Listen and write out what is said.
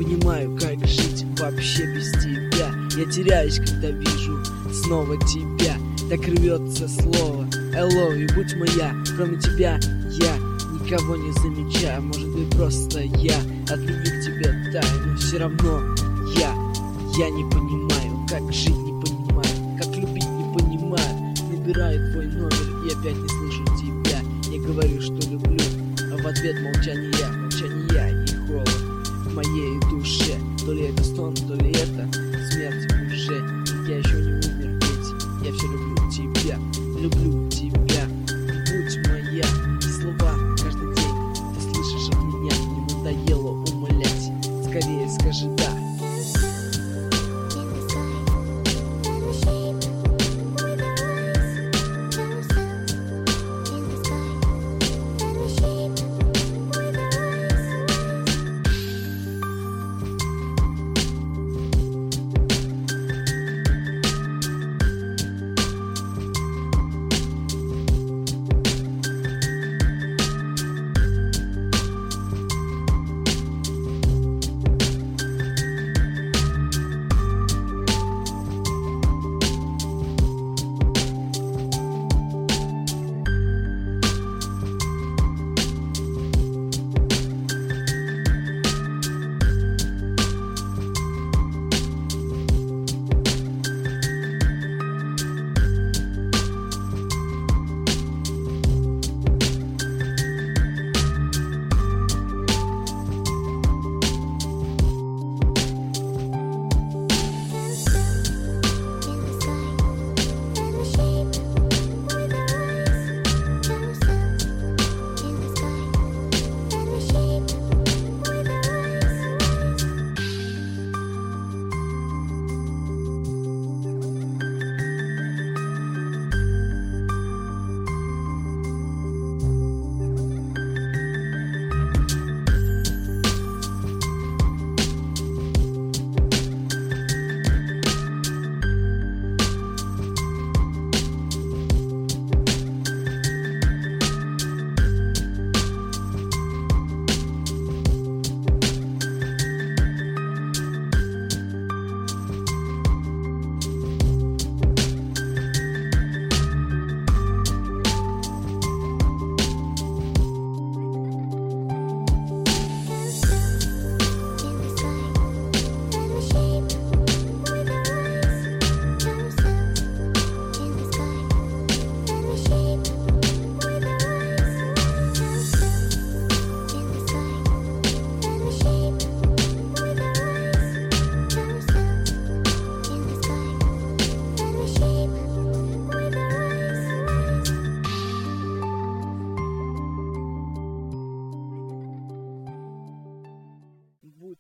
понимаю, как жить вообще без тебя. Я теряюсь, когда вижу снова тебя. Так рвется слово I love you, будь моя. Кроме тебя я никого не замечаю. Может быть, просто я от любви к тебе таю. Но все равно я не понимаю, как жить не понимаю, как любить не понимаю. Набираю твой номер и опять не слышу тебя. Я говорю, что люблю, а в ответ молчание и холод в моей душе. То ли это сон, то ли это